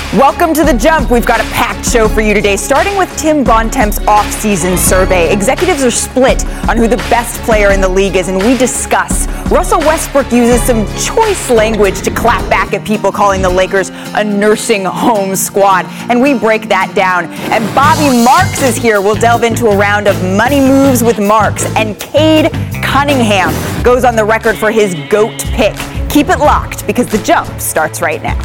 Welcome to The Jump. We've got a packed show for you today, starting with Tim Bontemps' off-season survey. Executives are split on who the best player in the league is, and we discuss. Russell Westbrook uses some choice language to clap back at people calling the Lakers a nursing home squad, and we break that down. And Bobby Marks is here. We'll delve into a round of money moves with Marks, and Cade Cunningham goes on the record for his GOAT pick. Keep it locked, because The Jump starts right now.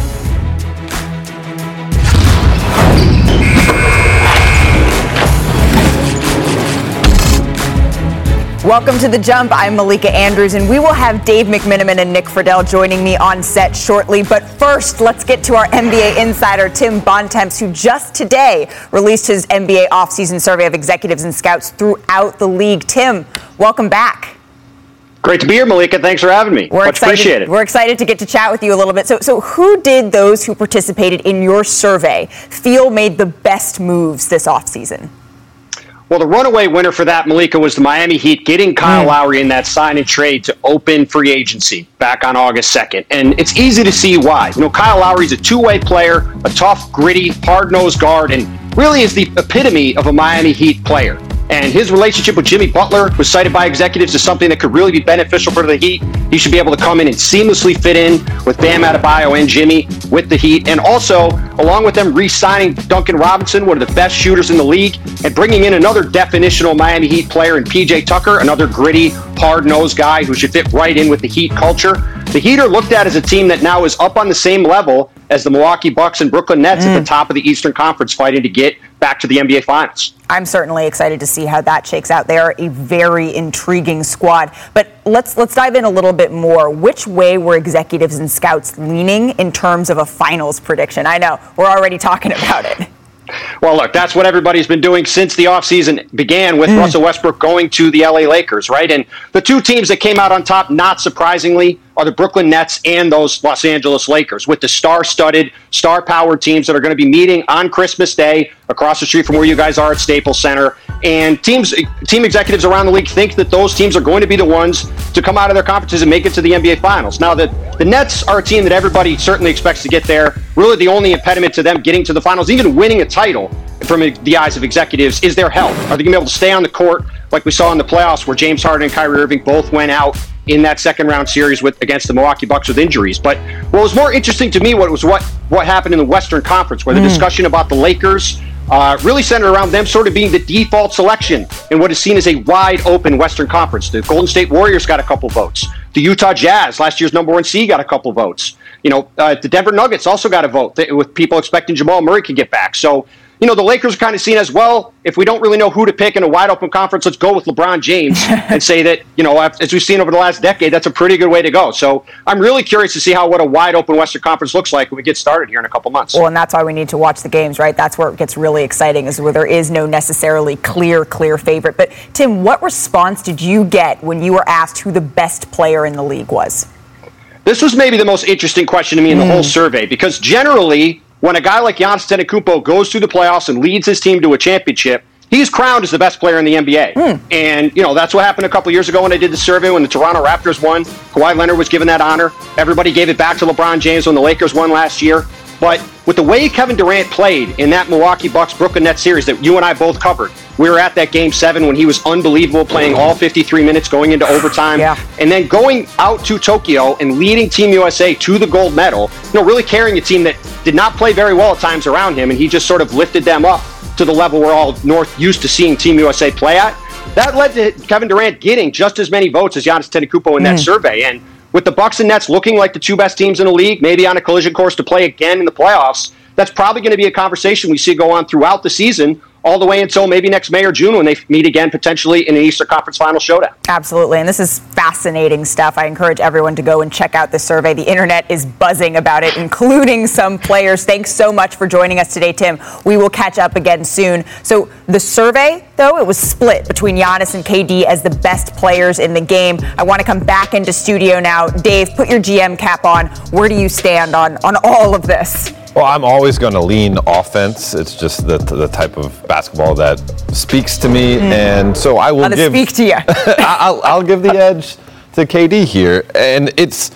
Welcome to The Jump. I'm Malika Andrews, and we will have Dave McMenamin and Nick Friedel joining me on set shortly. But first, let's get to our NBA insider, Tim Bontemps, who just today released his NBA offseason survey of executives and scouts throughout the league. Tim, welcome back. Great to be here, Malika. Thanks for having me. Much appreciated. We're excited to get to chat with you a little bit. So who did those who participated in your survey feel made the best moves this offseason? Well, the runaway winner for that, Malika, was the Miami Heat getting Kyle Lowry in that sign and trade to open free agency back on August 2nd. And it's easy to see why. You know, Kyle Lowry's a two-way player, a tough, gritty, hard-nosed guard, and really is the epitome of a Miami Heat player. And his relationship with Jimmy Butler was cited by executives as something that could really be beneficial for the Heat. He should be able to come in and seamlessly fit in with Bam Adebayo and Jimmy with the Heat. And also, along with them re-signing Duncan Robinson, one of the best shooters in the league, and bringing in another definitional Miami Heat player in PJ Tucker, another gritty, hard-nosed guy who should fit right in with the Heat culture. The Heat are looked at as a team that now is up on the same level as the Milwaukee Bucks and Brooklyn Nets at the top of the Eastern Conference, fighting to get back to the NBA Finals. I'm certainly excited to see how that shakes out. They are a very intriguing squad. But let's dive in a little bit more. Which way were executives and scouts leaning in terms of a finals prediction? I know, we're already talking about it. Well, look, that's what everybody's been doing since the offseason began with Russell Westbrook going to the LA Lakers, right? And the two teams that came out on top, not surprisingly, are the Brooklyn Nets and those Los Angeles Lakers, with the star-studded, star-powered teams that are going to be meeting on Christmas Day across the street from where you guys are at Staples Center. And team executives around the league think that those teams are going to be the ones to come out of their conferences and make it to the NBA Finals. Now, the Nets are a team that everybody certainly expects to get there. Really, the only impediment to them getting to the finals, even winning a title from the eyes of executives, is their health. Are they going to be able to stay on the court like we saw in the playoffs where James Harden and Kyrie Irving both went out in that second-round series against the Milwaukee Bucks with injuries? But what was more interesting to me was what happened in the Western Conference, where the discussion about the Lakers really centered around them sort of being the default selection in what is seen as a wide-open Western Conference. The Golden State Warriors got a couple votes. The Utah Jazz, last year's number one seed, got a couple votes. You know, the Denver Nuggets also got a vote, with people expecting Jamal Murray could get back. So, you know, the Lakers are kind of seen as, well, if we don't really know who to pick in a wide-open conference, let's go with LeBron James and say that, you know, as we've seen over the last decade, that's a pretty good way to go. So I'm really curious to see what a wide-open Western Conference looks like when we get started here in a couple months. Well, and that's why we need to watch the games, right? That's where it gets really exciting, is where there is no necessarily clear favorite. But, Tim, what response did you get when you were asked who the best player in the league was? This was maybe the most interesting question to me in the whole survey, because generally, when a guy like Giannis Antetokounmpo goes through the playoffs and leads his team to a championship, he's crowned as the best player in the NBA. And, you know, that's what happened a couple years ago when I did the survey when the Toronto Raptors won. Kawhi Leonard was given that honor. Everybody gave it back to LeBron James when the Lakers won last year. But with the way Kevin Durant played in that Milwaukee Bucks Brooklyn Nets series that you and I both covered, we were at that Game 7 when he was unbelievable, playing all 53 minutes, going into overtime, and then going out to Tokyo and leading Team USA to the gold medal, you know, really carrying a team that did not play very well at times around him, and he just sort of lifted them up to the level we're all used to seeing Team USA play at. That led to Kevin Durant getting just as many votes as Giannis Antetokounmpo in that survey. And with the Bucks and Nets looking like the two best teams in the league, maybe on a collision course to play again in the playoffs, that's probably going to be a conversation we see go on throughout the season, all the way until maybe next May or June when they meet again, potentially in an Eastern Conference Final showdown. Absolutely, and this is fascinating stuff. I encourage everyone to go and check out the survey. The internet is buzzing about it, including some players. Thanks so much for joining us today, Tim. We will catch up again soon. So the survey, though, it was split between Giannis and KD as the best players in the game. I want to come back into studio now. Dave, put your GM cap on. Where do you stand on all of this? Well, I'm always going to lean offense. It's just the type of basketball that speaks to me, and so I will speak to you. I'll give the edge to KD here, and it's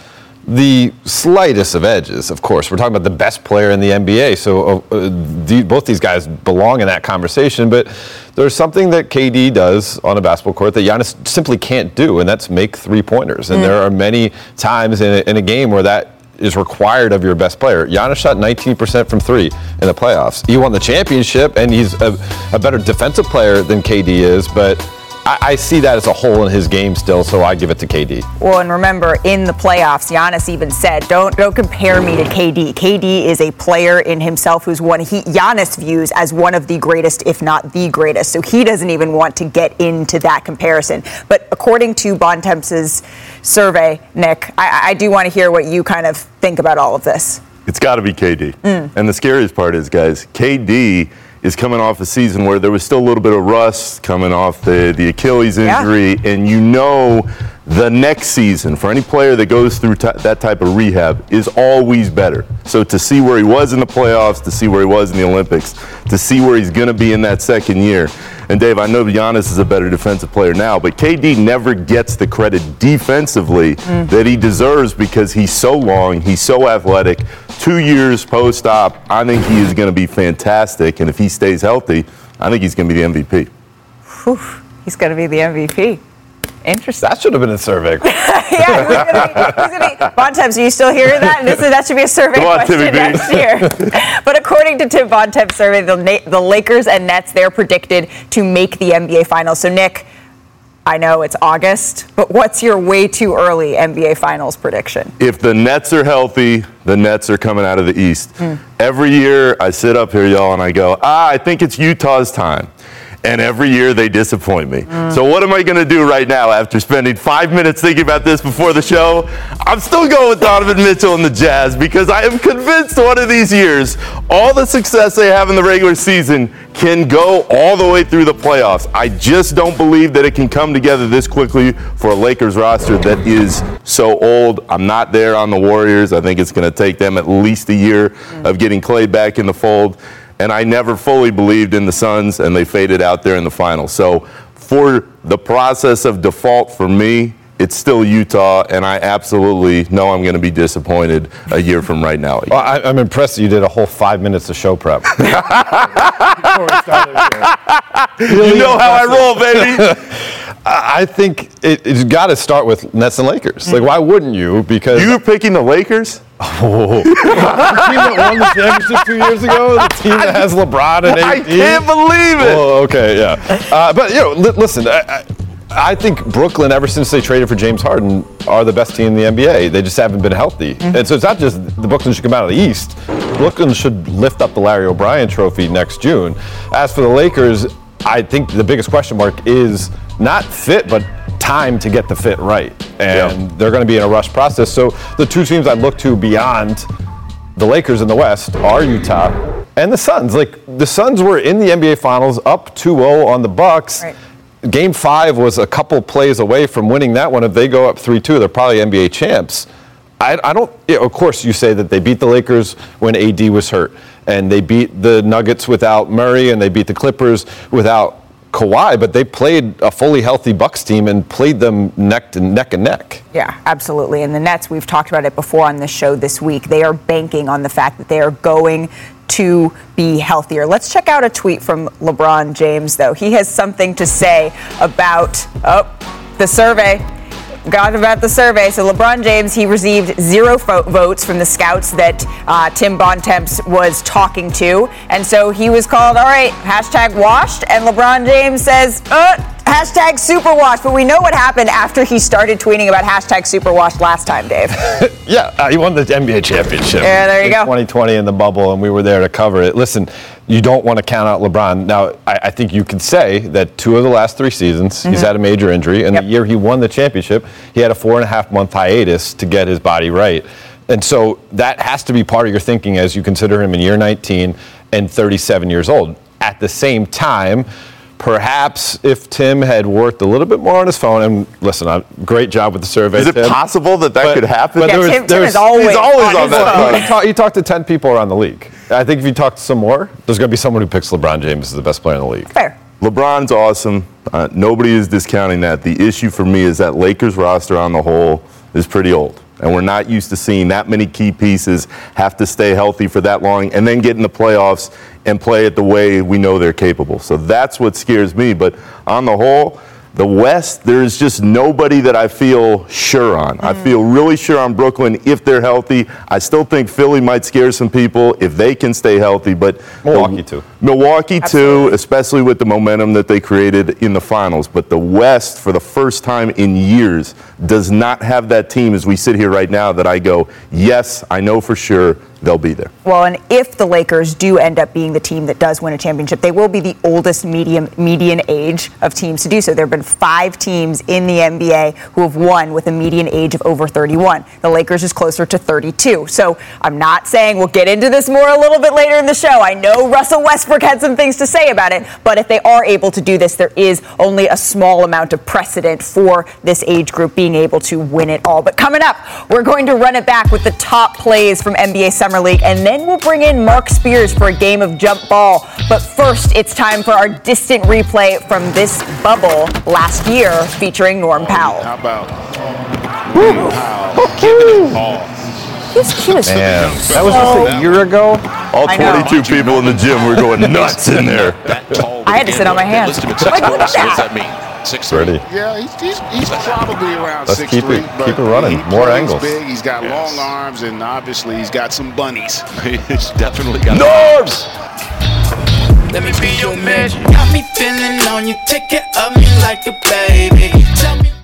the slightest of edges, of course. We're talking about the best player in the NBA, so both these guys belong in that conversation, but there's something that KD does on a basketball court that Giannis simply can't do, and that's make three-pointers. And there are many times in a game where that is required of your best player. Giannis shot 19% from three in the playoffs. He won the championship, and he's a better defensive player than KD is, but I see that as a hole in his game still, so I give it to KD. Well, and remember, in the playoffs, Giannis even said, don't compare me to KD. KD is a player in himself who's Giannis views as one of the greatest, if not the greatest. So he doesn't even want to get into that comparison. But according to Bontemps' survey, Nick, I do want to hear what you kind of think about all of this. It's got to be KD. And the scariest part is, guys, KD is coming off a season where there was still a little bit of rust coming off the Achilles injury, and the next season for any player that goes through that type of rehab is always better. So to see where he was in the playoffs, to see where he was in the Olympics, to see where he's going to be in that second year. And Dave, I know Giannis is a better defensive player now, but KD never gets the credit defensively that he deserves because he's so long, he's so athletic. 2 years post-op, I think he is going to be fantastic. And if he stays healthy, I think he's going to be the MVP. Whew, he's going to be the MVP. Interesting. That should have been a survey. Yeah, Bontemps, are you still hearing that? That should be a survey question next year. But according to Tim Bontemps' survey, the Lakers and Nets, they're predicted to make the NBA Finals. So, Nick, I know it's August, but what's your way too early NBA Finals prediction? If the Nets are healthy, the Nets are coming out of the East. Every year I sit up here, y'all, and I go, I think it's Utah's time. And every year they disappoint me. So what am I going to do right now after spending 5 minutes thinking about this before the show? I'm still going with Donovan Mitchell and the Jazz because I am convinced one of these years, all the success they have in the regular season can go all the way through the playoffs. I just don't believe that it can come together this quickly for a Lakers roster that is so old. I'm not there on the Warriors. I think it's going to take them at least a year of getting Klay back in the fold. And I never fully believed in the Suns, and they faded out there in the finals. So for the process of default for me, it's still Utah, and I absolutely know I'm going to be disappointed a year from right now. Well, I'm impressed that you did a whole 5 minutes of show prep. You know how I roll, baby. I think it's got to start with Nets and Lakers. Like, why wouldn't you? Because you were picking the Lakers? Oh. The team that won the championship 2 years ago, the team that has LeBron and AD. I can't believe it. Oh, okay, yeah. But, listen, I think Brooklyn, ever since they traded for James Harden, are the best team in the NBA. They just haven't been healthy. And so it's not just the Brooklyn should come out of the East. Brooklyn should lift up the Larry O'Brien trophy next June. As for the Lakers, I think the biggest question mark is not fit, but time to get the fit right. And they're going to be in a rush process. So the two teams I look to beyond the Lakers in the West are Utah and the Suns. Like, the Suns were in the NBA Finals up 2-0 on the Bucks. Right. Game 5 was a couple plays away from winning that one. If they go up 3-2, they're probably NBA champs. I don't, of course, you say that they beat the Lakers when AD was hurt, and they beat the Nuggets without Murray, and they beat the Clippers without Kawhi, but they played a fully healthy Bucks team and played them neck and neck. Yeah, absolutely. And the Nets, we've talked about it before on this show this week. They are banking on the fact that they are going to be healthier. Let's check out a tweet from LeBron James, though. He has something to say about the survey. Got about the survey. So LeBron James, he received 0 votes from the scouts that Tim Bontemps was talking to. And so he was called, all right, #washed. And LeBron James says, #superwashed. But we know what happened after he started tweeting about #superwashed last time, Dave. Yeah, he won the NBA championship. Yeah, there you go. 2020 in the bubble, and we were there to cover it. Listen, you don't want to count out LeBron. Now, I think you could say that 2 of the last 3 seasons, he's had a major injury. And the year he won the championship, he had a 4.5-month hiatus to get his body right. And so that has to be part of your thinking as you consider him in year 19 and 37 years old. At the same time, perhaps if Tim had worked a little bit more on his phone, and listen, great job with the survey. Is it possible that could happen? But Tim is always on that phone. You talk to 10 people around the league. I think if you talk to some more, there's going to be someone who picks LeBron James as the best player in the league. Fair. LeBron's awesome. Nobody is discounting that. The issue for me is that Lakers roster on the whole is pretty old. And we're not used to seeing that many key pieces have to stay healthy for that long and then get in the playoffs and play it the way we know they're capable. So that's what scares me. But on the whole, the West, there's just nobody that I feel sure on. I feel really sure on Brooklyn if they're healthy. I still think Philly might scare some people if they can stay healthy, but Milwaukee too. Milwaukee Absolutely. too, especially with the momentum that they created in the finals. But the West, for the first time in years, does not have that team as we sit here right now that I go, yes, I know for sure they'll be there. Well, and if the Lakers do end up being the team that does win a championship, they will be the oldest median age of teams to do so. There have been 5 teams in the NBA who have won with a median age of over 31. The Lakers is closer to 32. So I'm not saying we'll get into this more a little bit later in the show. I know Russell Westbrook had some things to say about it, but if they are able to do this, there is only a small amount of precedent for this age group being able to win it all. But coming up, we're going to run it back with the top plays from NBA Summer League, and then we'll bring in Mark Spears for a game of jump ball. But first, it's time for our distant replay from this bubble last year featuring Norm Powell. How about Norm Powell giving it all? He was Man, that was just a year ago. All I know. 22 people in the gym were going nuts in there. I had to sit on my hands. Like, look at that. 6'3". Ready. Yeah, he's probably around Let's 6'3", keep it but running. he More plays angles. Big. He's got long arms, and obviously he's got some bunnies. He's definitely got Norbs! Let me be your man. Got me feeling on you. Take care of me like a baby. Tell me.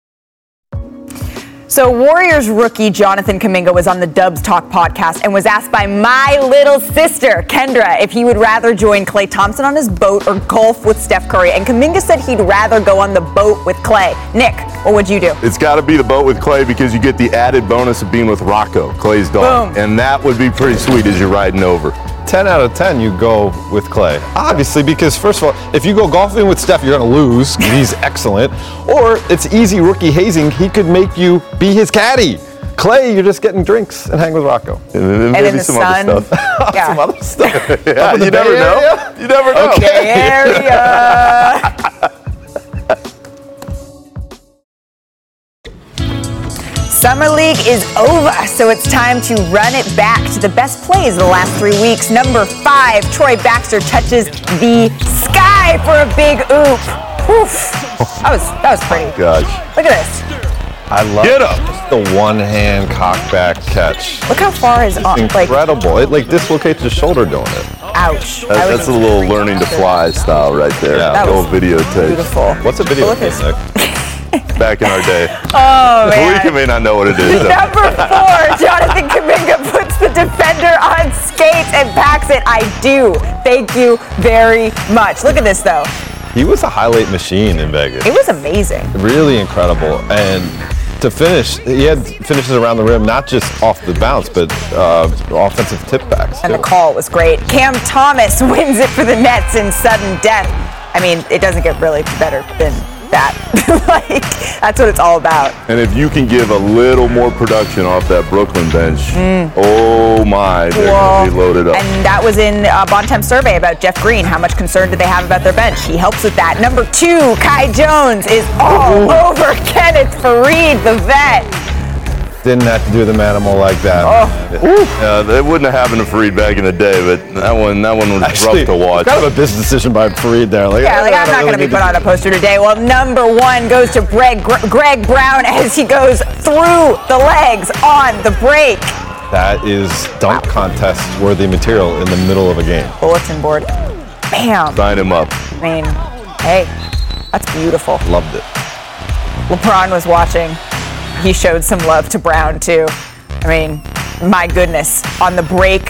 So Warriors rookie Jonathan Kuminga was on the Dubs Talk podcast and was asked by my little sister, Kendra, if he would rather join Klay Thompson on his boat or golf with Steph Curry. And Kuminga said he'd rather go on the boat with Klay. Nick, what would you do? It's got to be the boat with Klay because you get the added bonus of being with Rocco, Klay's dog. Boom. And that would be pretty sweet as you're riding over. 10 out of 10 you go with Klay. Obviously, because first of all, if you go golfing with Steph, you're going to lose. He's excellent. Or it's easy rookie hazing. He could make you be his caddy. Klay, you're just getting drinks and hang with Rocco. And And maybe in the some sun. other stuff. Yeah. Some other stuff. Yeah, in you the never Bay know. Area? You never know. Bay Area. Summer League is over, so it's time to run it back to the best plays of the last 3 weeks. Number 5, Troy Baxter touches the sky for a big oop. Oof. That was pretty. Gosh. Look at this. I love Get up. just the one-hand cockback catch. Look how far his arm, like, Incredible. It like dislocates his shoulder doing it. ouch. That's a little learning to fly style right there. Yeah. That The was old videotape. Beautiful. What's a video Look at game, this. Nick? Back in our day. Oh, man. Malika may not know what it is. though. Number 4, Jonathan Kuminga puts the defender on skates and packs it. I do. Thank you very much. Look at this, though. He was a highlight machine in Vegas. It was amazing. Really incredible. And to finish, he had finishes around the rim, not just off the bounce, but offensive tip backs. And the too. call was great. Cam Thomas wins it for the Nets in sudden death. I mean, it doesn't get really better than that. Like, that's what it's all about. And if you can give a little more production off that Brooklyn bench, oh my, they're going to be loaded up. And that was in Bontemps' survey about Jeff Green. How much concern do they have about their bench? He helps with that. Number 2, Kai Jones is all over Kenneth Faried, the vet. Didn't have to do the manimal like that. That wouldn't have happened to Fareed back in the day, but that one was rough to watch. Kind of a business decision by Fareed there. Like, Yeah, like I'm not going to be put on a poster today. Well, number 1 goes to Greg Brown as he goes through the legs on the break. That is dunk contest worthy material in the middle of a game. Bulletin board. Bam. Sign him up. I mean, hey, that's beautiful. Loved it. LeBron was watching. He showed some love to Brown, too. I mean, my goodness. On the break,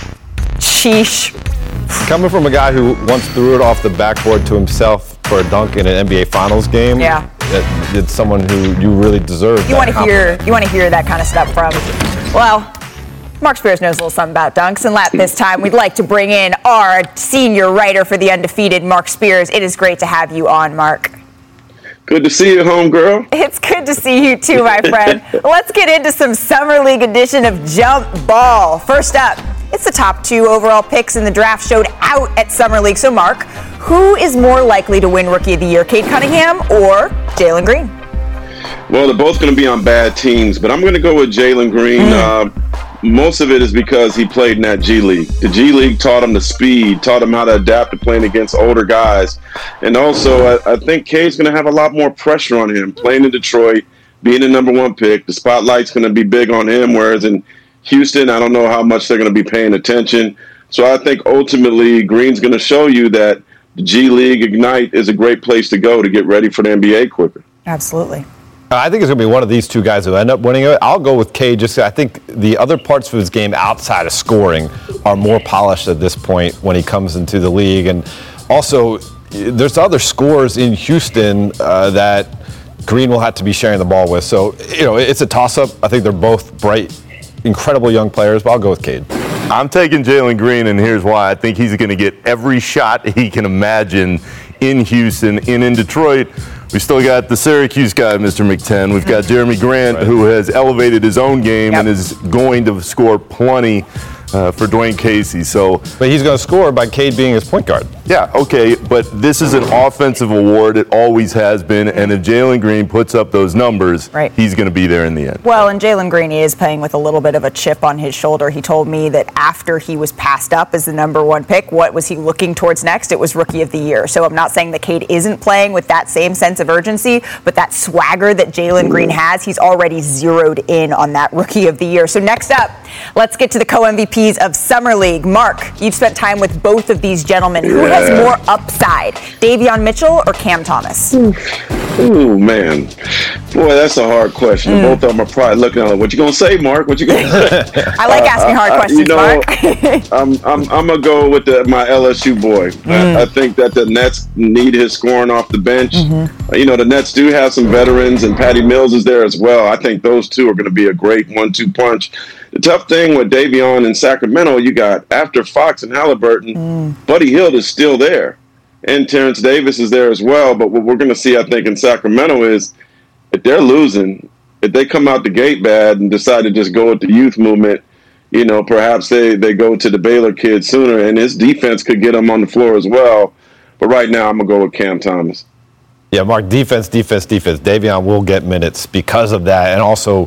sheesh. Coming from a guy who once threw it off the backboard to himself for a dunk in an NBA Finals game. Yeah. It's someone who you really deserve. You want to hear that kind of stuff from, well, Mark Spears knows a little something about dunks, and at this time, we'd like to bring in our senior writer for The Undefeated, Mark Spears. It is great to have you on, Mark. Good to see you, homegirl. It's good to see you too, my friend. Let's get into some Summer League edition of Jump Ball. First up, it's the top 2 overall picks in the draft showed out at Summer League. So, Mark, who is more likely to win Rookie of the Year, Cade Cunningham or Jalen Green? Well, they're both going to be on bad teams, but I'm going to go with Jalen Green. Most of it is because he played in that G League. The G League taught him the speed, taught him how to adapt to playing against older guys. And also, I think Cade's going to have a lot more pressure on him playing in Detroit, being the number 1 pick. The spotlight's going to be big on him, whereas in Houston, I don't know how much they're going to be paying attention. So I think ultimately Green's going to show you that the G League Ignite is a great place to go to get ready for the NBA quicker. Absolutely. I think it's going to be one of these two guys who end up winning it. I'll go with Cade. Just I think the other parts of his game outside of scoring are more polished at this point when he comes into the league. And also, there's other scorers in Houston that Green will have to be sharing the ball with. So, it's a toss-up. I think they're both bright, incredible young players, but I'll go with Cade. I'm taking Jalen Green, and here's why. I think he's going to get every shot he can imagine in Houston and in Detroit. We still got the Syracuse guy, Mr. McTen. We've got Jeremy Grant, who has elevated his own game and is going to score plenty for Dwayne Casey. But he's going to score by Cade being his point guard. Yeah, okay, but this is an offensive award. It always has been, and if Jalen Green puts up those numbers, he's going to be there in the end. Well, and Jalen Green is playing with a little bit of a chip on his shoulder. He told me that after he was passed up as the number 1 pick, what was he looking towards next? It was Rookie of the Year. So I'm not saying that Cade isn't playing with that same sense of urgency, but that swagger that Jalen Green has, he's already zeroed in on that Rookie of the Year. So next up, let's get to the co-MVPs of Summer League. Mark, you've spent time with both of these gentlemen. Who has more upside, Davion Mitchell or Cam Thomas? Ooh, man. Boy, that's a hard question. Both of them are probably looking at it. What you going to say, Mark? What you going to say? I like asking hard questions, Mark. I'm going to go with my LSU boy. I think that the Nets need his scoring off the bench. The Nets do have some veterans, and Patty Mills is there as well. I think those two are going to be a great 1-2 punch. The tough thing with Davion in Sacramento, you got after Fox and Halliburton, Buddy Hield is still there. And Terrence Davis is there as well. But what we're going to see, I think, in Sacramento is if they're losing, if they come out the gate bad and decide to just go with the youth movement, perhaps they go to the Baylor kid sooner, and his defense could get them on the floor as well. But right now, I'm going to go with Cam Thomas. Yeah, Mark, defense. Davion will get minutes because of that. And also,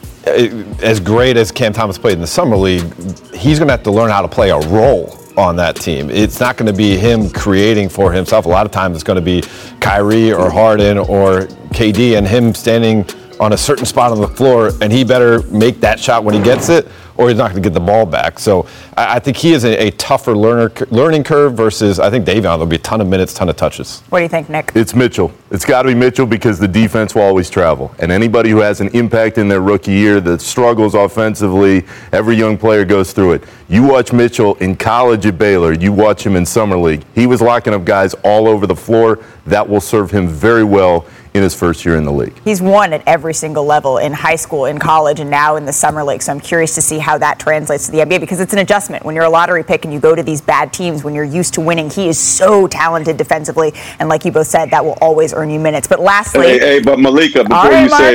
as great as Cam Thomas played in the Summer League, he's going to have to learn how to play a role on that team. It's not going to be him creating for himself. A lot of times it's going to be Kyrie or Harden or KD and him standing on a certain spot on the floor, and he better make that shot when he gets it, or he's not going to get the ball back. So I think he is a tougher learning curve versus I think Davion. There'll be a ton of minutes, ton of touches. What do you think, Nick? It's Mitchell. It's got to be Mitchell because the defense will always travel. And anybody who has an impact in their rookie year that struggles offensively, every young player goes through it. You watch Mitchell in college at Baylor. You watch him in Summer League. He was locking up guys all over the floor. That will serve him very well in his first year in the league. He's won at every single level in high school, in college, and now in the Summer League. So I'm curious to see how that translates to the NBA because it's an adjustment. When you're a lottery pick and you go to these bad teams, when you're used to winning, he is so talented defensively. And like you both said, that will always earn you minutes. But lastly... But Malika, before you say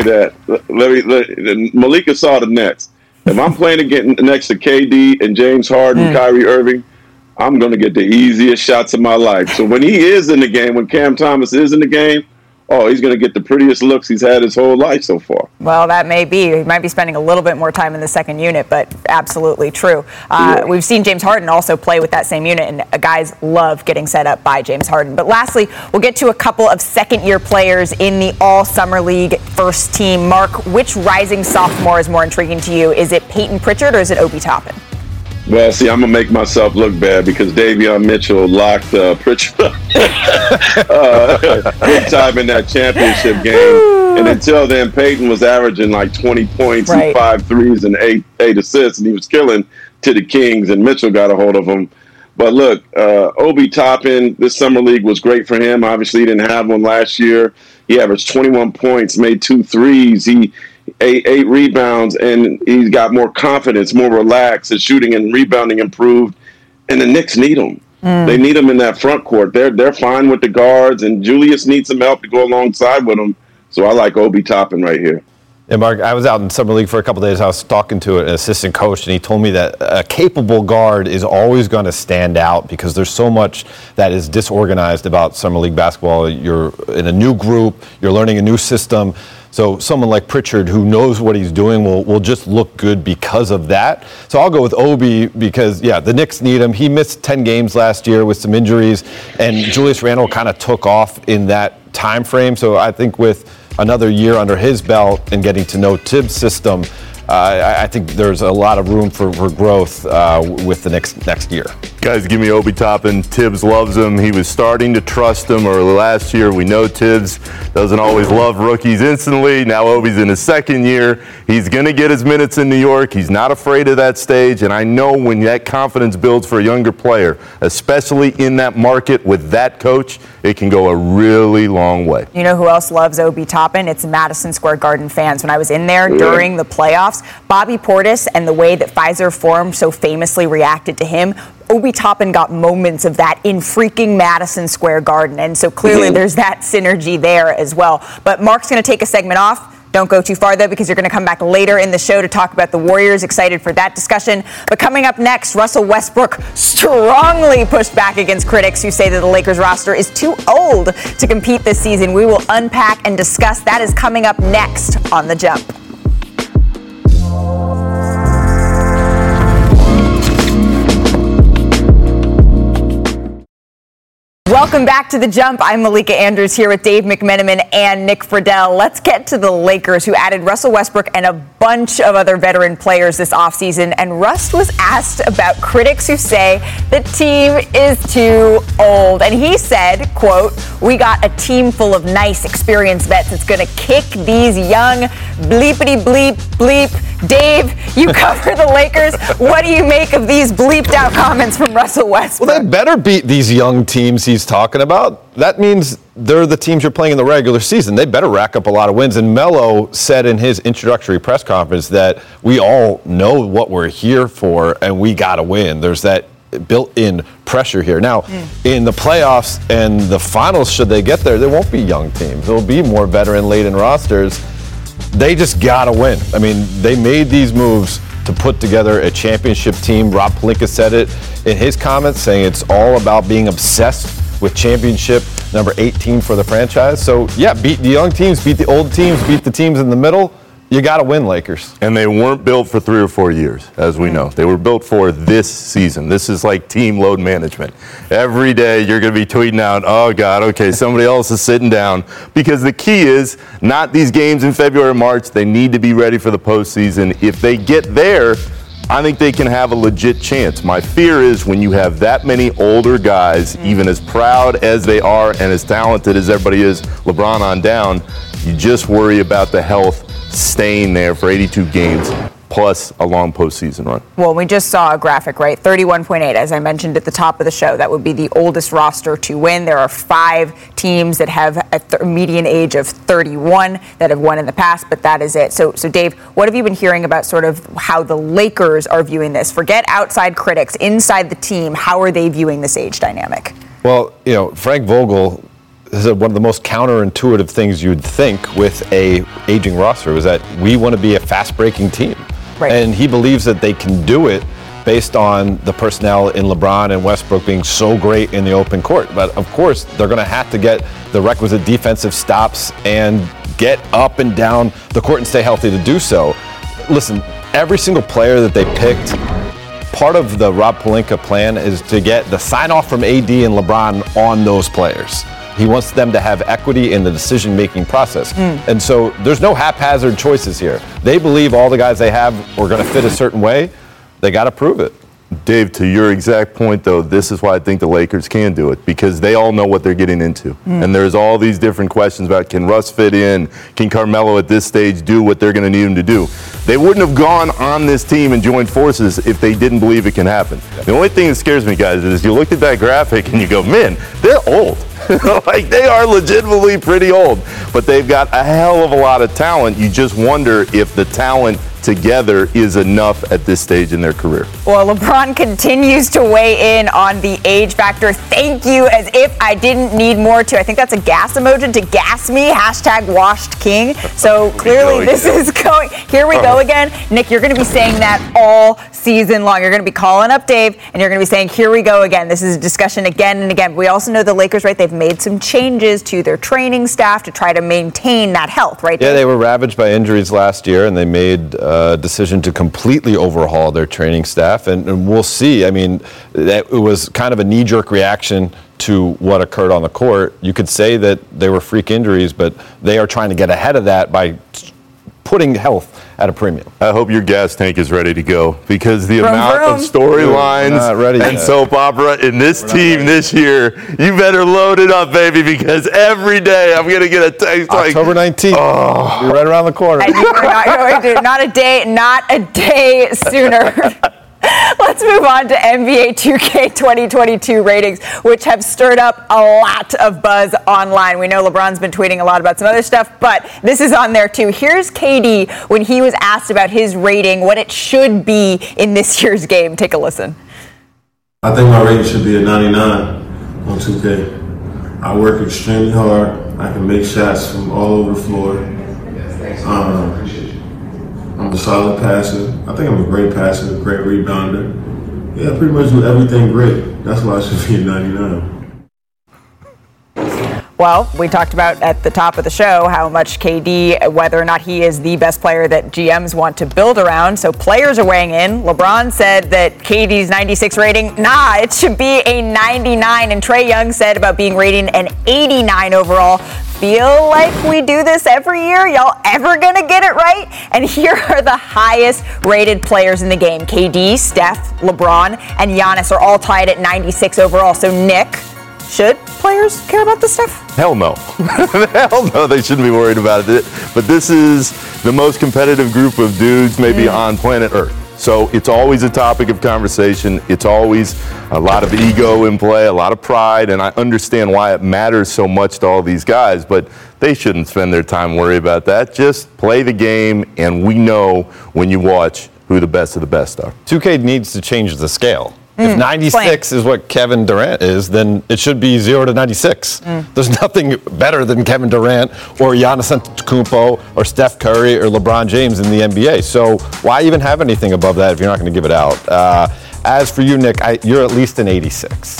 that, Malika saw the Nets. If I'm playing next to KD and James Harden, Kyrie Irving, I'm going to get the easiest shots of my life. So when he is in the game, when Cam Thomas is in the game, he's going to get the prettiest looks he's had his whole life so far. Well, that may be. He might be spending a little bit more time in the second unit, but absolutely true. We've seen James Harden also play with that same unit, and guys love getting set up by James Harden. But lastly, we'll get to a couple of second-year players in the All-Summer League first team. Mark, which rising sophomore is more intriguing to you? Is it Peyton Pritchard or is it Obi Toppin? Well, see, I'm going to make myself look bad because Davion Mitchell locked Pritchard big time in that championship game. And until then, Peyton was averaging like 20 points and 5 threes and 8 assists, and he was killing to the Kings, and Mitchell got a hold of him. But look, Obi Toppin, this Summer League was great for him. Obviously, he didn't have one last year. He averaged 21 points, made 2 threes. He 8 rebounds, and he's got more confidence, more relaxed. His shooting and rebounding improved, and the Knicks need him. They need him in that front court. They're fine with the guards, and Julius needs some help to go alongside with him. So I like Obi Toppin right here. And Mark, I was out in Summer League for a couple of days. I was talking to an assistant coach, and he told me that a capable guard is always going to stand out because there's so much that is disorganized about Summer League basketball. You're in a new group. You're learning a new system. So someone like Pritchard, who knows what he's doing, will just look good because of that. So I'll go with Obi because, the Knicks need him. He missed 10 games last year with some injuries, and Julius Randle kind of took off in that time frame. So I think with another year under his belt and getting to know Tibbs' system, I think there's a lot of room for growth with the next year. Guys, give me Obi Toppin. Tibbs loves him. He was starting to trust him early last year. We know Tibbs doesn't always love rookies instantly. Now Obi's in his second year. He's going to get his minutes in New York. He's not afraid of that stage. And I know when that confidence builds for a younger player, especially in that market with that coach, it can go a really long way. You know who else loves Obi Toppin? It's Madison Square Garden fans. When I was in there during the playoffs, Bobby Portis and the way that Pfizer Forum so famously reacted to him, Obi Toppin got moments of that in freaking Madison Square Garden. And so clearly there's that synergy there as well. But Mark's going to take a segment off. Don't go too far, though, because you're going to come back later in the show to talk about the Warriors. Excited for that discussion. But coming up next, Russell Westbrook strongly pushed back against critics who say that the Lakers roster is too old to compete this season. We will unpack and discuss. That is coming up next on The Jump. Welcome back to The Jump. I'm Malika Andrews here with Dave McMenamin and Nick Friedel. Let's get to the Lakers, who added Russell Westbrook and a bunch of other veteran players this offseason. And Russ was asked about critics who say the team is too old. And he said, quote, "We got a team full of nice, experienced vets that's going to kick these young bleepity bleep bleep." Dave, you cover the Lakers. What do you make of these bleeped out comments from Russell Westbrook? Well, they better beat these young teams he's talking about. That means they're the teams you're playing in the regular season. They better rack up a lot of wins. And Melo said in his introductory press conference that we all know what we're here for and we got to win. There's that built-in pressure here. Now, in the playoffs and the finals, should they get there won't be young teams. There'll be more veteran-laden rosters. They just got to win. I mean, they made these moves to put together a championship team. Rob Pelinka said it in his comments, saying it's all about being obsessed with championship number 18 for the franchise. So, beat the young teams, beat the old teams, beat the teams in the middle. You got to win, Lakers. And they weren't built for 3 or 4 years, as we know. They were built for this season. This is like team load management. Every day you're going to be tweeting out, oh, God, okay, somebody else is sitting down. Because the key is not these games in February or March. They need to be ready for the postseason. If they get there, I think they can have a legit chance. My fear is when you have that many older guys, even as proud as they are and as talented as everybody is, LeBron on down, you just worry about the health staying there for 82 games plus a long postseason run. Well, we just saw a graphic, right? 31.8, as I mentioned at the top of the show. That would be the oldest roster to win. There are 5 teams that have a median age of 31 that have won in the past, but that is it. So Dave, what have you been hearing about sort of how the Lakers are viewing this? Forget outside critics, inside the team, how are they viewing this age dynamic? Well, Frank Vogel is one of the most counterintuitive things you'd think with a aging roster is that we want to be a fast-breaking team. Right. And he believes that they can do it based on the personnel in LeBron and Westbrook being so great in the open court. But, of course, they're going to have to get the requisite defensive stops and get up and down the court and stay healthy to do so. Listen, every single player that they picked, part of the Rob Pelinka plan is to get the sign-off from AD and LeBron on those players. He wants them to have equity in the decision-making process. And so there's no haphazard choices here. They believe all the guys they have are going to fit a certain way. They got to prove it. Dave, to your exact point, though, this is why I think the Lakers can do it, because they all know what they're getting into. And there's all these different questions about, can Russ fit in? Can Carmelo at this stage do what they're going to need him to do? They wouldn't have gone on this team and joined forces if they didn't believe it can happen. The only thing that scares me, guys, is you look at that graphic and you go, man, they're old. Like, they are legitimately pretty old, but they've got a hell of a lot of talent. You just wonder if the talent together is enough at this stage in their career. Well, LeBron continues to weigh in on the age factor. Thank you, as if I didn't need more to. I think that's a gas emoji to gas me. Hashtag washed king. So clearly this is going. Here we go again. Nick, you're going to be saying that all season long. You're going to be calling up Dave, and you're going to be saying, here we go again. This is a discussion again and again. We also know the Lakers, right? They've made some changes to their training staff to try to maintain that health, right? Yeah, they were ravaged by injuries last year, and they made a decision to completely overhaul their training staff. And we'll see. I mean, it was kind of a knee-jerk reaction to what occurred on the court. You could say that they were freak injuries, but they are trying to get ahead of that by putting health at a premium. I hope your gas tank is ready to go, because the amount of storylines and soap opera in this team this year, you better load it up, baby, because every day I'm going to get a text like October 19th. Oh, you're right around the corner. And you are not going to, not a day sooner. Let's move on to NBA 2K 2022 ratings, which have stirred up a lot of buzz online. We know LeBron's been tweeting a lot about some other stuff, but this is on there too. Here's KD when he was asked about his rating, what it should be in this year's game. Take a listen. I think my rating should be a 99 on 2K. I work extremely hard. I can make shots from all over the floor. I'm a solid passer. I think I'm a great passer, a great rebounder. Yeah, pretty much do everything great. That's why I should be a 99. Well, we talked about at the top of the show how much KD, whether or not he is the best player that GMs want to build around. So players are weighing in. LeBron said that KD's 96 rating, it should be a 99. And Trae Young said about being rated an 89 overall. Feel like we do this every year? Y'all ever gonna get it right? And here are the highest rated players in the game. KD, Steph, LeBron, and Giannis are all tied at 96 overall. So Nick, should players care about this stuff? Hell no. Hell no, they shouldn't be worried about it. But this is the most competitive group of dudes maybe on planet Earth. So it's always a topic of conversation. It's always a lot of ego in play, a lot of pride, and I understand why it matters so much to all these guys, but they shouldn't spend their time worrying about that. Just play the game, and we know when you watch who the best of the best are. 2K needs to change the scale. If 96 is what Kevin Durant is, then it should be 0 to 96. There's nothing better than Kevin Durant or Giannis Antetokounmpo or Steph Curry or LeBron James in the NBA. So why even have anything above that if you're not going to give it out? As for you, Nick, you're at least an 86.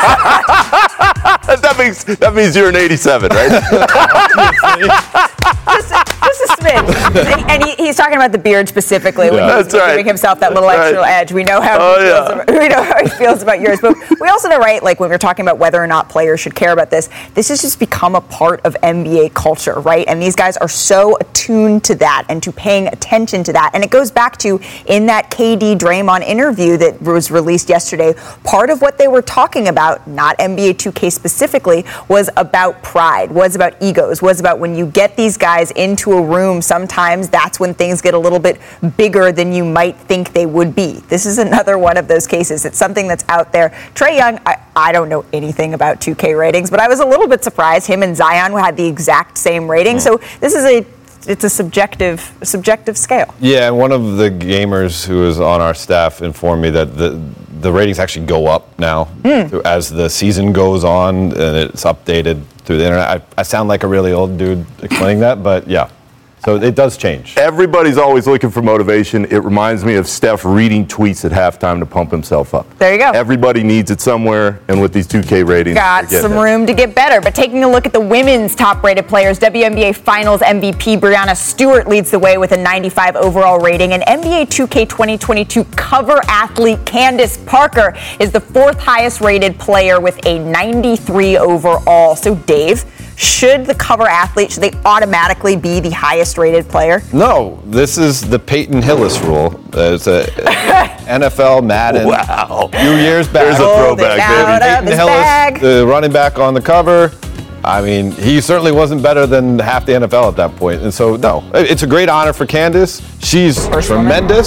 That means you're an 87, right? Just a smidge. And he's talking about the beard specifically when he's giving himself that little extra edge. We know how he feels about yours. But we also know, right, like when we're talking about whether or not players should care about this has just become a part of NBA culture, right? And these guys are so attuned to that and to paying attention to that. And it goes back to in that KD Draymond interview that was released yesterday, part of what they were talking about, not NBA 2K specifically, was about pride, was about egos, was about when you get these guys into a room, sometimes that's when things get a little bit bigger than you might think they would be. This is another one of those cases. It's something that's out there. Trae Young, I don't know anything about 2K ratings, but I was a little bit surprised. Him and Zion had the exact same rating. So this is it's a subjective scale. Yeah, and one of the gamers who is on our staff informed me that the ratings actually go up now as the season goes on and it's updated through the internet. I sound like a really old dude explaining that, but yeah. So it does change. Everybody's always looking for motivation. It reminds me of Steph reading tweets at halftime to pump himself up. There you go. Everybody needs it somewhere, and with these 2K ratings, got some room to get better. But taking a look at the women's top-rated players, WNBA Finals MVP Breanna Stewart leads the way with a 95 overall rating, and NBA 2K 2022 cover athlete Candace Parker is the fourth highest-rated player with a 93 overall. So, Dave, should the cover athlete, should they automatically be the highest rated player? No, this is the Peyton Hillis rule. It's a NFL Madden. Wow. A few years back. There's a throwback, baby. Peyton Hillis, the running back on the cover. I mean, he certainly wasn't better than half the NFL at that point. And so, no, it's a great honor for Candace. She's tremendous.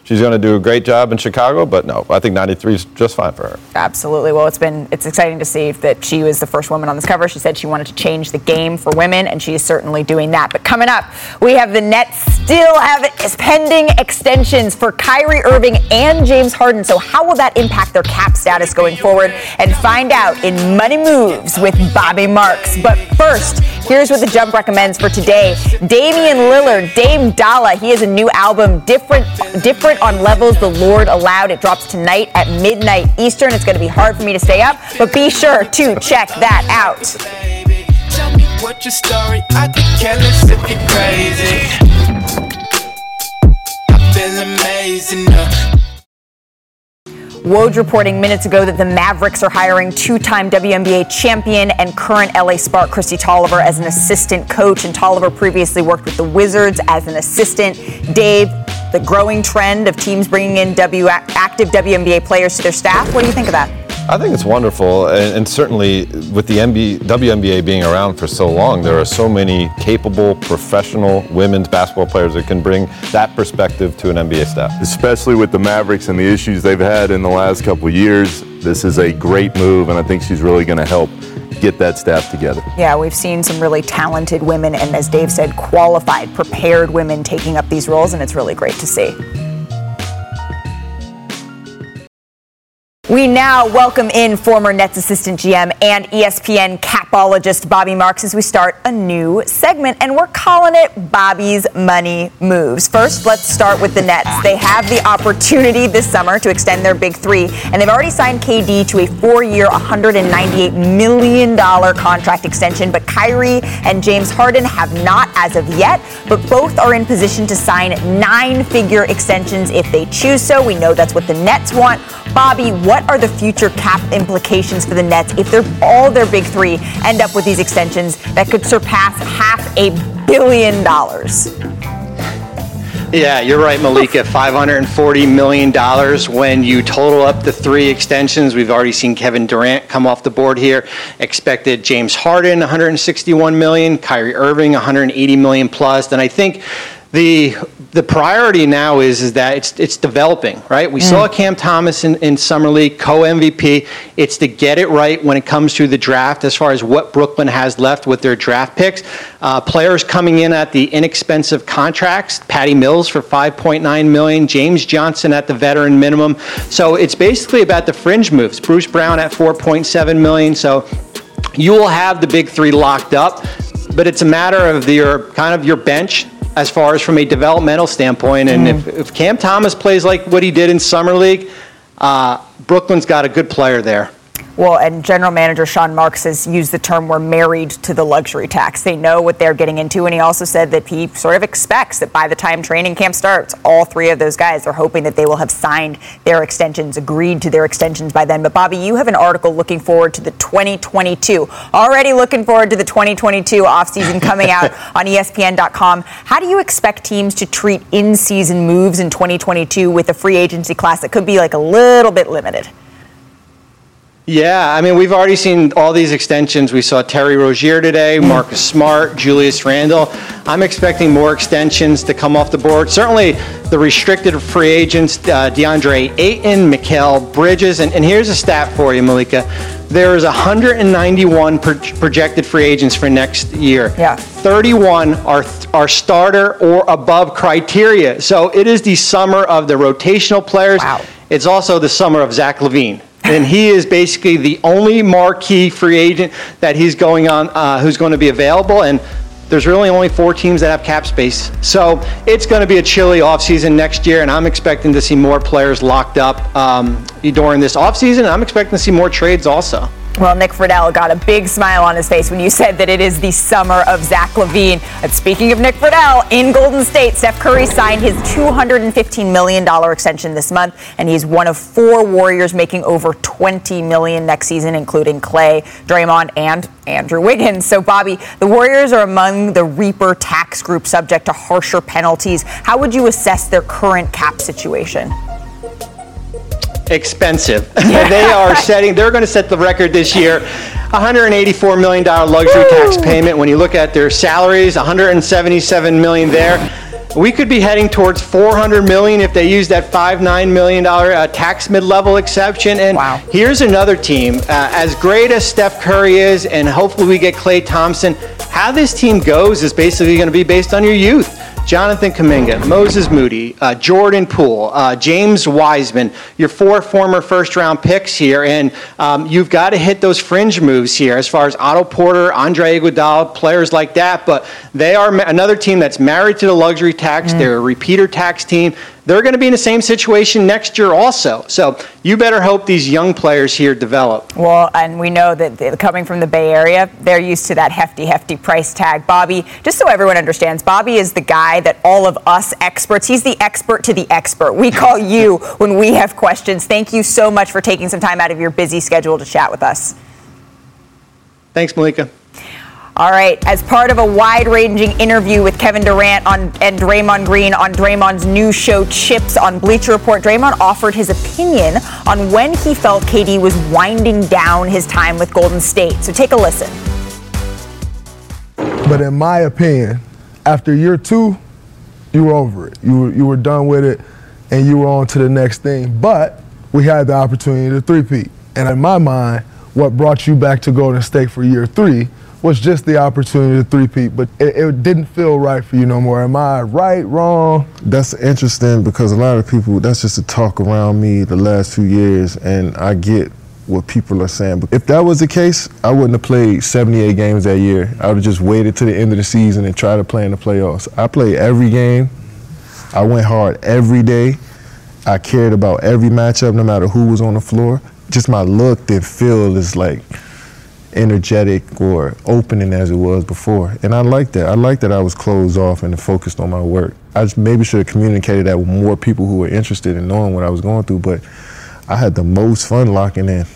she's going to do a great job in Chicago, but no, I think 93 is just fine for her. Absolutely. Well, it's exciting to see that she was the first woman on this cover. She said she wanted to change the game for women, and she is certainly doing that. But coming up, we have the Nets still have pending extensions for Kyrie Irving and James Harden. So how will that impact their cap status going forward? And find out in Money Moves with Bobby Marks. But first, here's what the Jump recommends for today. Damian Lillard, Dame Dollar. He has a new album, Different on Levels the Lord Allowed. It drops tonight at midnight Eastern. It's going to be hard for me to stay up, but be sure to check that out. Tell me what your story, I could care less if you're crazy. I feel amazing. Woj reporting minutes ago that the Mavericks are hiring two-time WNBA champion and current LA Spark Kristi Toliver as an assistant coach, and Toliver previously worked with the Wizards as an assistant. Dave, the growing trend of teams bringing in active WNBA players to their staff, what do you think of that? I think it's wonderful, and certainly with the WNBA being around for so long, there are so many capable, professional women's basketball players that can bring that perspective to an NBA staff. Especially with the Mavericks and the issues they've had in the last couple of years, this is a great move, and I think she's really going to help get that staff together. Yeah, we've seen some really talented women, and as Dave said, qualified, prepared women taking up these roles, and it's really great to see. We now welcome in former Nets assistant GM and ESPN capologist Bobby Marks as we start a new segment, and we're calling it Bobby's Money Moves. First, let's start with the Nets. They have the opportunity this summer to extend their big three, and they've already signed KD to a 4-year, $198 million contract extension, but Kyrie and James Harden have not as of yet, but both are in position to sign 9-figure extensions if they choose so. We know that's what the Nets want. Bobby, what are the future cap implications for the Nets if all their big three end up with these extensions that could surpass $500 million? Yeah, you're right, Malika. $540 million when you total up the 3 extensions. We've already seen Kevin Durant come off the board here. Expected James Harden, $161 million. Kyrie Irving, $180 million plus. And I think the priority now is that it's developing, right? We saw Cam Thomas in Summer League, co-MVP. It's to get it right when it comes to the draft as far as what Brooklyn has left with their draft picks. Players coming in at the inexpensive contracts, Patty Mills for $5.9 million, James Johnson at the veteran minimum. So it's basically about the fringe moves. Bruce Brown at $4.7 million. So you will have the big three locked up, but it's a matter of your bench as far as from a developmental standpoint. And if Cam Thomas plays like what he did in Summer League, Brooklyn's got a good player there. Well, and General Manager Sean Marks has used the term "we're married to the luxury tax." They know what they're getting into, and he also said that he sort of expects that by the time training camp starts, all 3 of those guys are hoping that they will have signed their extensions, agreed to their extensions by then. But Bobby, you have an article looking forward to the 2022, already looking forward to the 2022 offseason coming out on ESPN.com. How do you expect teams to treat in-season moves in 2022 with a free agency class that could be like a little bit limited? Yeah, I mean, we've already seen all these extensions. We saw Terry Rozier today, Marcus Smart, Julius Randle. I'm expecting more extensions to come off the board. Certainly the restricted free agents, DeAndre Ayton, Mikal Bridges. And here's a stat for you, Malika. There is 191 projected free agents for next year. Yeah. 31 are starter or above criteria. So it is the summer of the rotational players. Wow. It's also the summer of Zach LaVine. And he is basically the only marquee free agent that he's going on, who's going to be available. And there's really only 4 teams that have cap space. So it's going to be a chilly offseason next year, and I'm expecting to see more players locked up during this offseason. I'm expecting to see more trades also. Well, Nick Friedel got a big smile on his face when you said that it is the summer of Zach LaVine. And speaking of Nick Friedel, in Golden State, Steph Curry signed his $215 million extension this month, and he's one of 4 Warriors making over $20 million next season, including Clay, Draymond, and Andrew Wiggins. So, Bobby, the Warriors are among the Reaper tax group subject to harsher penalties. How would you assess their current cap situation? Expensive. They're going to set the record this year. $184 million luxury tax payment. When you look at their salaries, $177 million there. we could be heading towards $400 million if they use that $9 million tax mid-level exception. And here's another team, as great as Steph Curry is, and hopefully we get Klay Thompson, how this team goes is basically going to be based on your youth. Jonathan Kuminga, Moses Moody, Jordan Poole, James Wiseman, your 4 former first-round picks here, and you've got to hit those fringe moves here as far as Otto Porter, Andre Iguodala, players like that, but they are another team that's married to the luxury tax. They're a repeater tax team. They're going to be in the same situation next year also. So you better hope these young players here develop. Well, and we know that coming from the Bay Area, they're used to that hefty price tag. Bobby, just so everyone understands, Bobby is the guy that all of us experts, he's the expert to the expert. We call you when we have questions. Thank you so much for taking some time out of your busy schedule to chat with us. Thanks, Malika. All right, as part of a wide-ranging interview with Kevin Durant and Draymond Green on Draymond's new show Chips on Bleacher Report, Draymond offered his opinion on when he felt KD was winding down his time with Golden State. So take a listen. But in my opinion, after year 2, you were over it. You were done with it, and you were on to the next thing. But we had the opportunity to three-peat. And in my mind, what brought you back to Golden State for year 3 was just the opportunity to three-peat, but it didn't feel right for you no more. Am I right, wrong? That's interesting because a lot of people, that's just a talk around me the last few years, and I get what people are saying. But if that was the case, I wouldn't have played 78 games that year. I would have just waited to the end of the season and try to play in the playoffs. I played every game. I went hard every day. I cared about every matchup, no matter who was on the floor. Just my look and feel is like energetic or opening as it was before. And I like that. I like that I was closed off and focused on my work. I just maybe should have communicated that with more people who were interested in knowing what I was going through, but I had the most fun locking in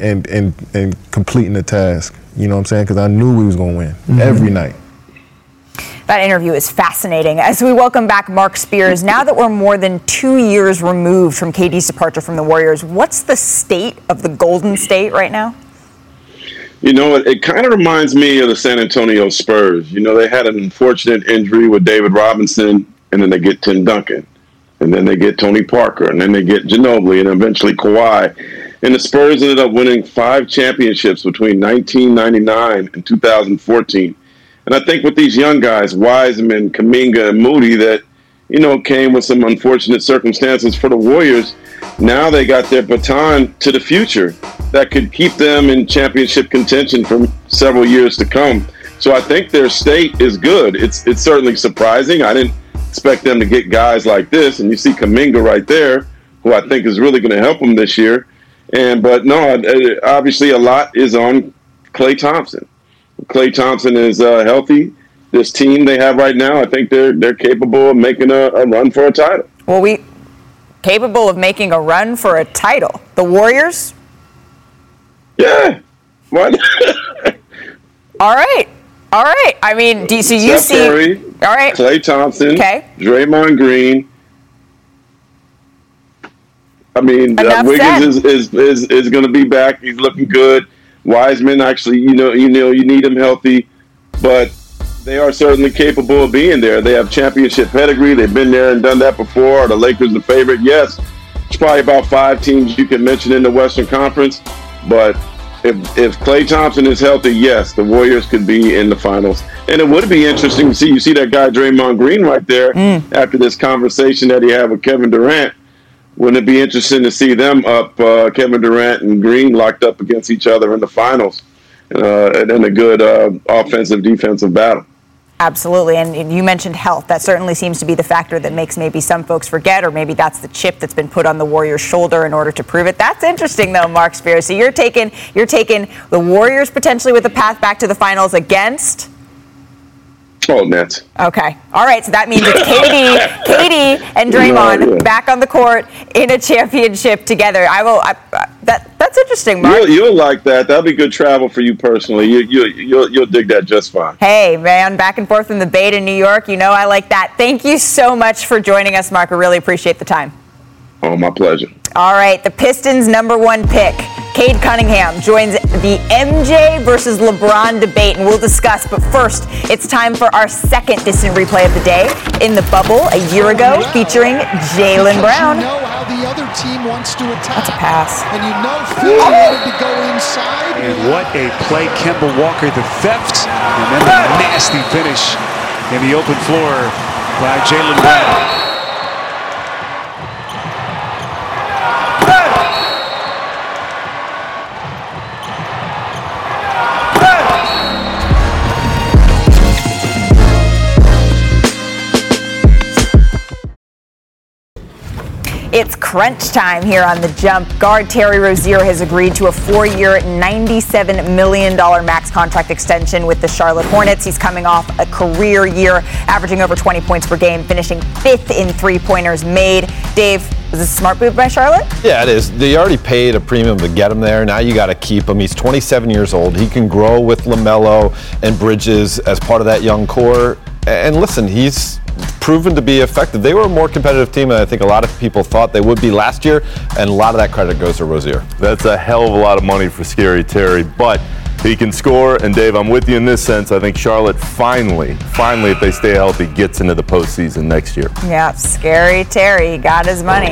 and completing the task. You know what I'm saying? Because I knew we was going to win every night. That interview is fascinating. As we welcome back Mark Spears, now that we're more than 2 years removed from KD's departure from the Warriors, what's the state of the Golden State right now? You know, it kind of reminds me of the San Antonio Spurs. You know, they had an unfortunate injury with David Robinson, and then they get Tim Duncan, and then they get Tony Parker, and then they get Ginobili, and eventually Kawhi. And the Spurs ended up winning 5 championships between 1999 and 2014. And I think with these young guys, Wiseman, Kuminga, and Moody, that, you know, came with some unfortunate circumstances for the Warriors. Now they got their baton to the future that could keep them in championship contention for several years to come. So I think their state is good. It's certainly surprising. I didn't expect them to get guys like this. And you see Kuminga right there, who I think is really going to help them this year. But no, obviously a lot is on Klay Thompson. Klay Thompson is healthy. This team they have right now, I think they're capable of making a run for a title. Well, capable of making a run for a title. The Warriors? Yeah. Why not? All right. I mean, so you see Curry, all right. Klay Thompson, okay. Draymond Green. I mean, Wiggins is going to be back. He's looking good. Wiseman, actually, you need him healthy, but they are certainly capable of being there. They have championship pedigree. They've been there and done that before. Are the Lakers the favorite? Yes. It's probably about 5 teams you can mention in the Western Conference, but if Klay Thompson is healthy, yes, the Warriors could be in the finals. And it would be interesting to see. You see that guy Draymond Green right there after this conversation that he had with Kevin Durant. Wouldn't it be interesting to see them up, Kevin Durant and Green locked up against each other in the finals, and in a good offensive-defensive battle? Absolutely, and you mentioned health. That certainly seems to be the factor that makes maybe some folks forget, or maybe that's the chip that's been put on the Warriors' shoulder in order to prove it. That's interesting, though, Mark Spears. So you're taking the Warriors potentially with a path back to the finals against? Oh, Nets. Okay. All right. So that means it's KD and Draymond back on the court in a championship together. That's interesting, Mark. You'll like that. That'll be good travel for you personally. You'll dig that just fine. Hey, man, back and forth from the Bay to New York. You know I like that. Thank you so much for joining us, Mark. I really appreciate the time. Oh, my pleasure. All right. The Pistons' #1 pick, Cade Cunningham joins the MJ versus LeBron debate, and we'll discuss. But first, it's time for our second distant replay of the day. In the bubble a year ago, featuring Jaylen Brown. You know how the other team wants to attack. That's a pass. And you know Philly wanted to go inside. And what a play. Kemba Walker, the theft, and then the nasty finish in the open floor by Jaylen Brown. It's crunch time here on The Jump. Guard Terry Rozier has agreed to a 4-year, $97 million max contract extension with the Charlotte Hornets. He's coming off a career year, averaging over 20 points per game, finishing 5th in three-pointers made. Dave, was this a smart move by Charlotte? Yeah, it is. They already paid a premium to get him there. Now you got to keep him. He's 27 years old. He can grow with LaMelo and Bridges as part of that young core. And listen, he's proven to be effective. They were a more competitive team than I think a lot of people thought they would be last year, and a lot of that credit goes to Rozier. That's a hell of a lot of money for Scary Terry, but he can score, and Dave, I'm with you in this sense. I think Charlotte finally, if they stay healthy, gets into the postseason next year. Yeah, Scary Terry got his money.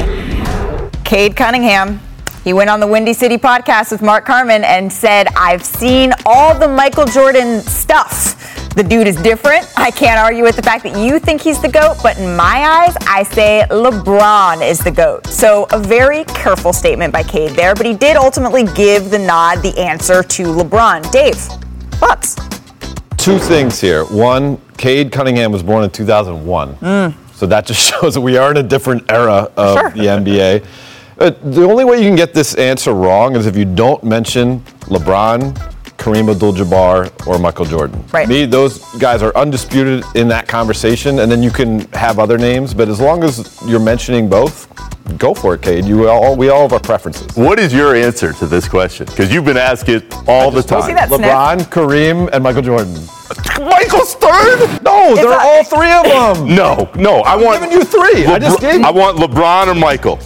Cade Cunningham. He went on the Windy City podcast with Mark Carman and said, I've seen all the Michael Jordan stuff. The dude is different. I can't argue with the fact that you think he's the GOAT, but in my eyes, I say LeBron is the GOAT. So a very careful statement by Cade there, but he did ultimately give the nod, the answer to LeBron. Dave, thoughts? Two things here. One, Cade Cunningham was born in 2001. So that just shows that we are in a different era of the NBA. The only way you can get this answer wrong is if you don't mention LeBron, Kareem Abdul-Jabbar, or Michael Jordan. Right. Me, those guys are undisputed in that conversation, and then you can have other names, but as long as you're mentioning both, go for it, Cade. We all have our preferences. What is your answer to this question? Because you've been asked it all the time. LeBron, Kareem, and Michael Jordan. Michael's third? No, they're all three of them. No, I want. I'm giving you three. I just gave you. I want LeBron or Michael.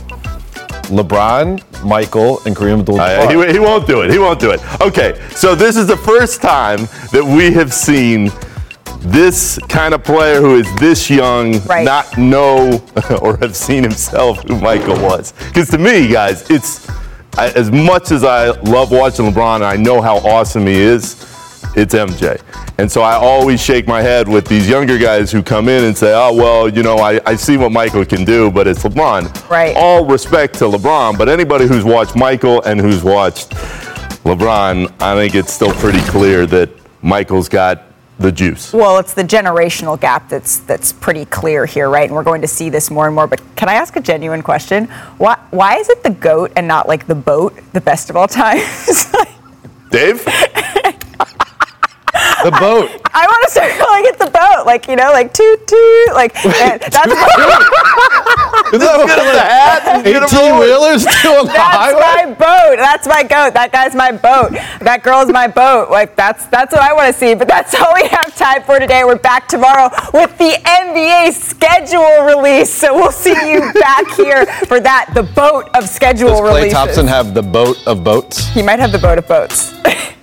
LeBron, Michael, and Kareem Abdul-Jabbar. He won't do it. He won't do it. Okay, so this is the first time that we have seen this kind of player who is this young not know or have seen himself who Michael was. Because to me, guys, it's as much as I love watching LeBron and I know how awesome he is, it's MJ. And so I always shake my head with these younger guys who come in and say, oh, well, you know, I see what Michael can do, but it's LeBron. Right. All respect to LeBron, but anybody who's watched Michael and who's watched LeBron, I think it's still pretty clear that Michael's got the juice. Well, it's the generational gap that's pretty clear here, right? And we're going to see this more and more. But can I ask a genuine question? Why is it the GOAT and not like the boat, the best of all time? Dave? The boat. I want to start calling it the boat, like, you know, like toot toot, like that's Is that what the hat? 18-wheelers still on the highway? That's my boat. That's my GOAT. That guy's my boat. That girl's my boat. Like that's what I want to see. But that's all we have time for today. We're back tomorrow with the NBA schedule release. So we'll see you back here for that. The boat of schedule releases. Does Klay Thompson have the boat of boats? He might have the boat of boats.